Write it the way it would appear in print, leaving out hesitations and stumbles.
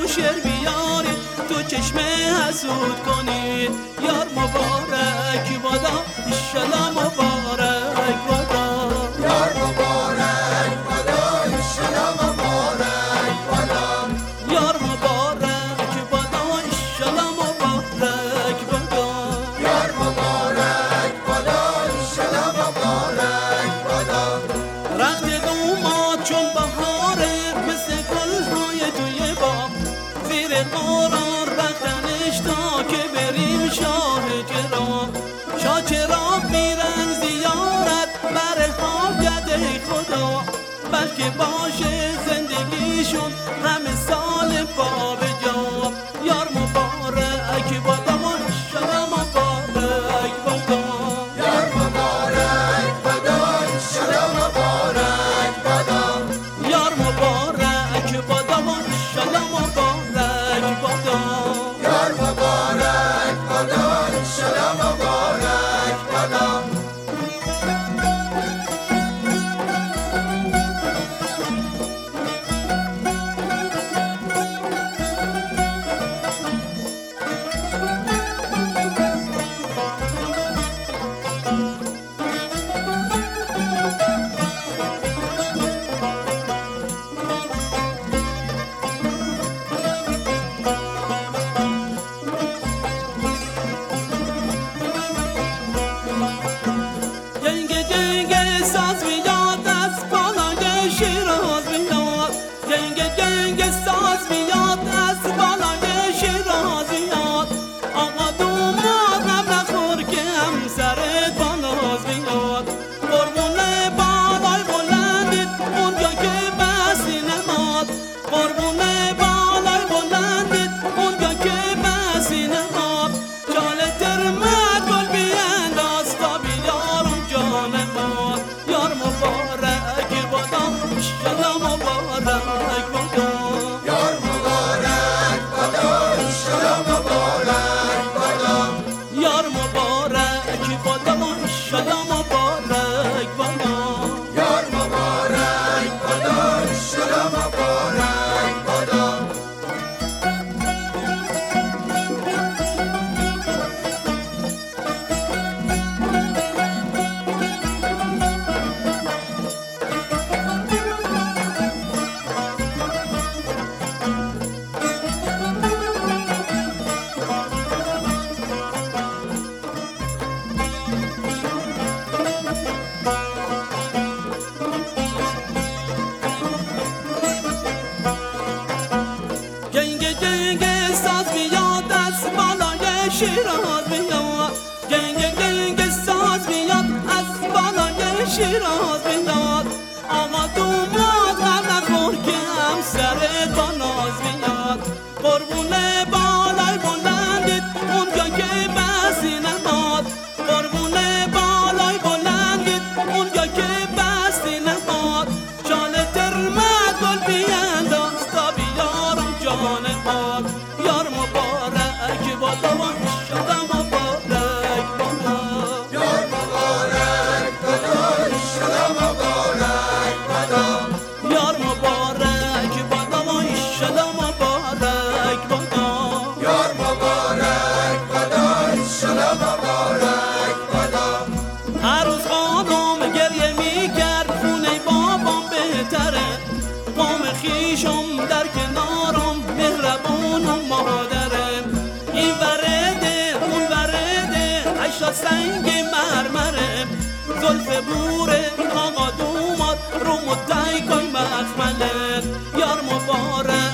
شعر بیارید تو چشم حسود کنید. یار مبارک بادا انشالله مبارک بادا. یار مبارک بادا انشالله مبارک بادا. یار مبارک بادا انشالله مبارک بادا. یار مبارک بادا انشالله مبارک بادا. رخت دوماد چون بهاره مثل گل‌های توی باغ، زیر قرار رفتنش تا که بریم شاه چراغ. شاه چراغ میرن زیارت برها گده خدا، بلکه باشه زندگیشون همه سال با به جا. یار مبارک بادا انشالله مبارک بادا. یار مبارک بادا انشالله مبارک بادا. یار مبارک بادا انشالله مبارک بادا. یار مبارک بادا انشالله مبارک بادا. ساز میاد از بالای شیراز میاد، جنگ ساز میاد از بالای شیراز میاد. آقا دوماد غم نخور که همسرت با ناز میاد. قربون بالای بلندت اونجا که بسی نماد، قربون بالای بلندت اونجا که بسی نماد. جان ترمت گل بینداز تا بیارم جان ما. یار مبارک بادا انشالله مبارک بادا. یار مبارک بادا انشالله مبارک بادا. یار مبارک بادا انشالله مبارک بادا. یار مبارک بادا انشالله مبارک بادا. جنگ ساز میاد از بالای شیراز میاد، جنگ ساز میاد از بالای شیراز میاد. آقا دوماد غم نخور که همسرت با ناز میاد. قربون بالای بلندت اونجا که بسی نماد، قربون بالای بلندت اونجا که بسی نماد. جان ترمت گل بینداز تا بیارم جان ما. یار مبارک بادا انشالله مبارک بادا. یار مبارک بادا انشالله مبارک بادا. یار مبارک بادا انشالله مبارک بادا. یار مبارک بادا انشالله مبارک بادا. هر روز خانم گریه میکرد خونه بابام بهتره، قوم خیشم در کنارم مهربون و مادرم. این ورده اون ورده اشا سنگ مرمرم، زلف بوره آقا دوماد رو مدعی کن مخملت. یار مبارک